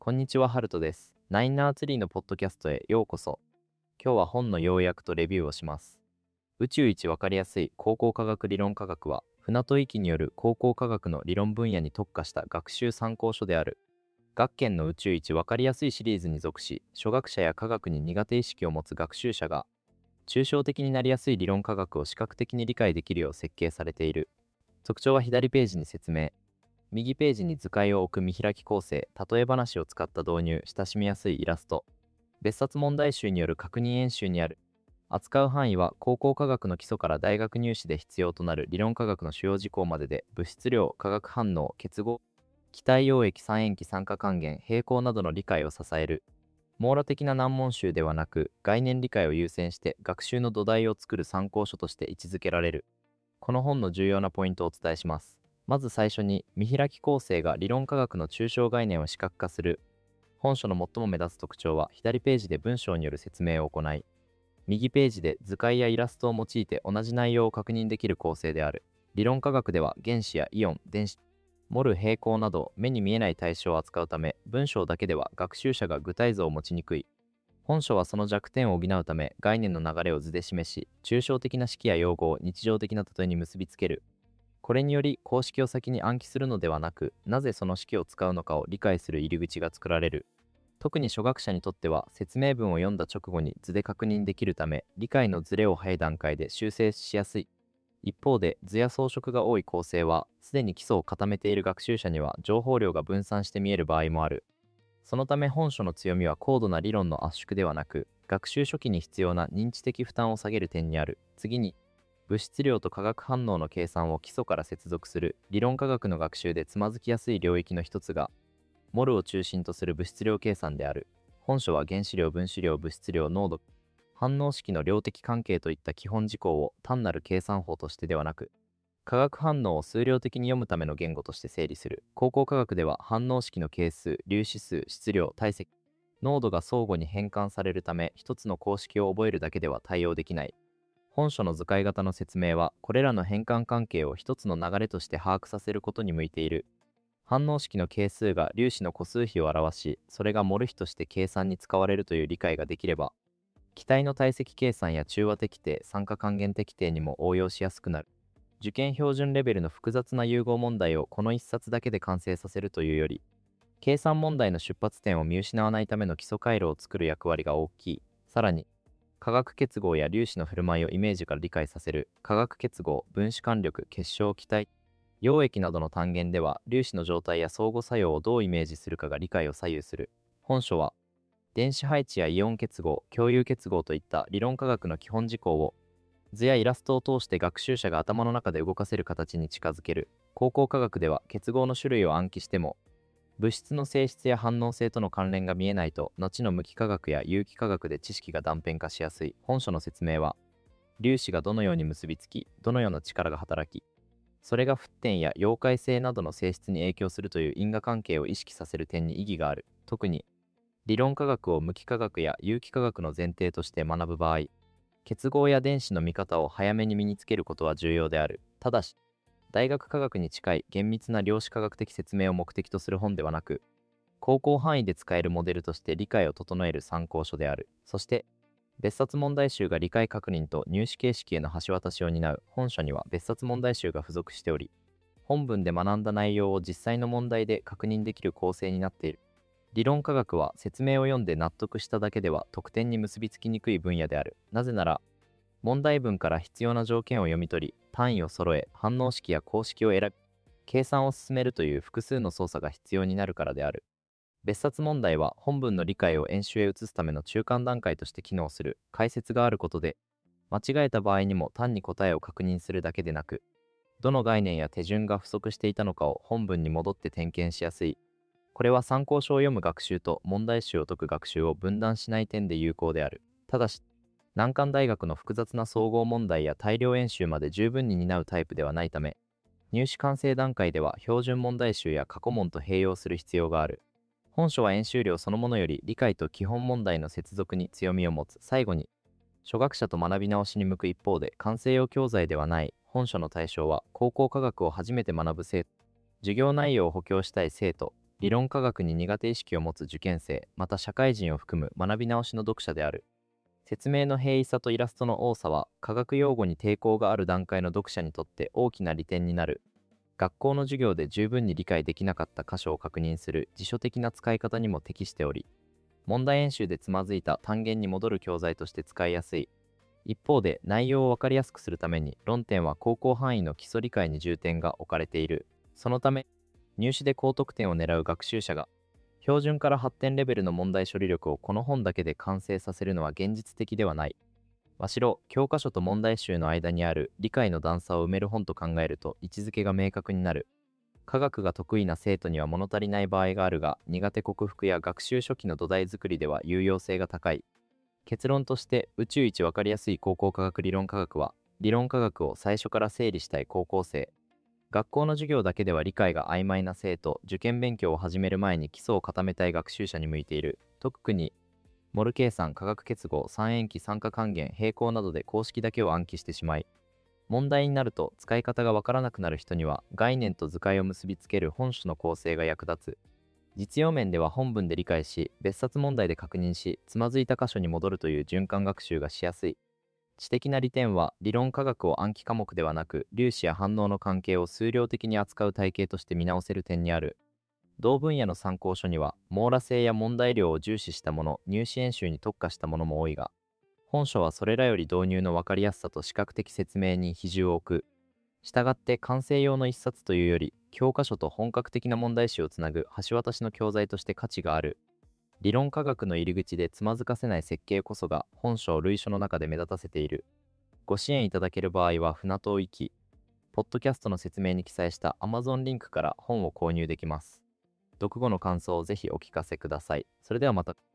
こんにちは、ハルトです。ナインナーツリーのポッドキャストへようこそ。今日は本の要約とレビューをします。宇宙一わかりやすい高校科学理論科学は、船戸一による高校科学の理論分野に特化した学習参考書である。学研の宇宙一わかりやすいシリーズに属し、初学者や科学に苦手意識を持つ学習者が、抽象的になりやすい理論科学を視覚的に理解できるよう設計されている。特徴は左ページに説明。右ページに図解を置く見開き構成、例え話を使った導入、親しみやすいイラスト。別冊問題集による確認演習にある。扱う範囲は高校科学の基礎から大学入試で必要となる理論科学の主要事項までで、物質量、化学反応、結合、気体溶液、三塩基酸化還元、平衡などの理解を支える。網羅的な難問集ではなく、概念理解を優先して学習の土台を作る参考書として位置づけられる。この本の重要なポイントをお伝えします。まず最初に、見開き構成が理論科学の抽象概念を視覚化する。本書の最も目立つ特徴は、左ページで文章による説明を行い、右ページで図解やイラストを用いて同じ内容を確認できる構成である。理論科学では原子やイオン、電子、モル平衡など目に見えない対象を扱うため、文章だけでは学習者が具体像を持ちにくい。本書はその弱点を補うため、概念の流れを図で示し、抽象的な式や用語を日常的な例えに結びつける。これにより、公式を先に暗記するのではなく、なぜその式を使うのかを理解する入り口が作られる。特に初学者にとっては、説明文を読んだ直後に図で確認できるため、理解のズレを早い段階で修正しやすい。一方で、図や装飾が多い構成は、すでに基礎を固めている学習者には情報量が分散して見える場合もある。そのため本書の強みは高度な理論の圧縮ではなく、学習初期に必要な認知的負担を下げる点にある。次に、物質量と化学反応の計算を基礎から接続する。理論科学の学習でつまずきやすい領域の一つが、モルを中心とする物質量計算である。本書は原子量、分子量、物質量、濃度、反応式の量的関係といった基本事項を単なる計算法としてではなく、化学反応を数量的に読むための言語として整理する。高校科学では反応式の係数、粒子数、質量、体積、濃度が相互に変換されるため、一つの公式を覚えるだけでは対応できない。本書の図解型の説明は、これらの変換関係を一つの流れとして把握させることに向いている。反応式の係数が粒子の個数比を表し、それがモル比として計算に使われるという理解ができれば、気体の体積計算や中和滴定、酸化還元滴定にも応用しやすくなる。受験標準レベルの複雑な融合問題をこの一冊だけで完成させるというより、計算問題の出発点を見失わないための基礎回路を作る役割が大きい。さらに、化学結合や粒子の振る舞いをイメージから理解させる。化学結合、分子間力、結晶気体、溶液などの単元では粒子の状態や相互作用をどうイメージするかが理解を左右する。本書は電子配置やイオン結合、共有結合といった理論科学の基本事項を図やイラストを通して学習者が頭の中で動かせる形に近づける。高校科学では結合の種類を暗記しても、物質の性質や反応性との関連が見えないと、後の無機化学や有機化学で知識が断片化しやすい。本書の説明は、粒子がどのように結びつき、どのような力が働き、それが沸点や溶解性などの性質に影響するという因果関係を意識させる点に意義がある。特に、理論科学を無機化学や有機化学の前提として学ぶ場合、結合や電子の見方を早めに身につけることは重要である。ただし、大学科学に近い厳密な量子科学的説明を目的とする本ではなく、高校範囲で使えるモデルとして理解を整える参考書である。そして、別冊問題集が理解確認と入試形式への橋渡しを担う。本書には別冊問題集が付属しており、本文で学んだ内容を実際の問題で確認できる構成になっている。理論科学は説明を読んで納得しただけでは得点に結びつきにくい分野である。なぜなら、問題文から必要な条件を読み取り、単位を揃え、反応式や公式を選び、計算を進めるという複数の操作が必要になるからである。別冊問題は本文の理解を演習へ移すための中間段階として機能する。解説があることで、間違えた場合にも単に答えを確認するだけでなく、どの概念や手順が不足していたのかを本文に戻って点検しやすい。これは参考書を読む学習と問題集を解く学習を分断しない点で有効である。ただし、難関大学の複雑な総合問題や大量演習まで十分に担うタイプではないため、入試完成段階では標準問題集や過去問と併用する必要がある。本書は演習量そのものより理解と基本問題の接続に強みを持つ。最後に、初学者と学び直しに向く一方で完成用教材ではない。本書の対象は高校科学を初めて学ぶ生徒、授業内容を補強したい生徒、 理論科学に苦手意識を持つ受験生、また社会人を含む学び直しの読者である。説明の平易さとイラストの多さは、科学用語に抵抗がある段階の読者にとって大きな利点になる。学校の授業で十分に理解できなかった箇所を確認する辞書的な使い方にも適しており、問題演習でつまずいた単元に戻る教材として使いやすい。一方で、内容を分かりやすくするために、論点は高校範囲の基礎理解に重点が置かれている。そのため、入試で高得点を狙う学習者が、標準から発展レベルの問題処理力をこの本だけで完成させるのは現実的ではない。わしろ、教科書と問題集の間にある理解の段差を埋める本と考えると位置づけが明確になる。科学が得意な生徒には物足りない場合があるが、苦手克服や学習初期の土台作りでは有用性が高い。結論として、宇宙一わかりやすい高校科学理論科学は、理論科学を最初から整理したい高校生、学校の授業だけでは理解が曖昧な生徒、受験勉強を始める前に基礎を固めたい学習者に向いている。特に、モル計算、化学結合、三塩基酸化還元、平行などで公式だけを暗記してしまい、問題になると使い方がわからなくなる人には、概念と図解を結びつける本書の構成が役立つ。実用面では本文で理解し、別冊問題で確認し、つまずいた箇所に戻るという循環学習がしやすい。知的な利点は、理論科学を暗記科目ではなく、粒子や反応の関係を数量的に扱う体系として見直せる点にある。同分野の参考書には、網羅性や問題量を重視したもの、入試演習に特化したものも多いが、本書はそれらより導入の分かりやすさと視覚的説明に比重を置く。したがって完成用の一冊というより、教科書と本格的な問題集をつなぐ橋渡しの教材として価値がある。理論科学の入り口でつまずかせない設計こそが本書類書の中で目立たせている。ご支援いただける場合は船戸行き、ポッドキャストの説明に記載した Amazon リンクから本を購入できます。読後の感想をぜひお聞かせください。それではまた。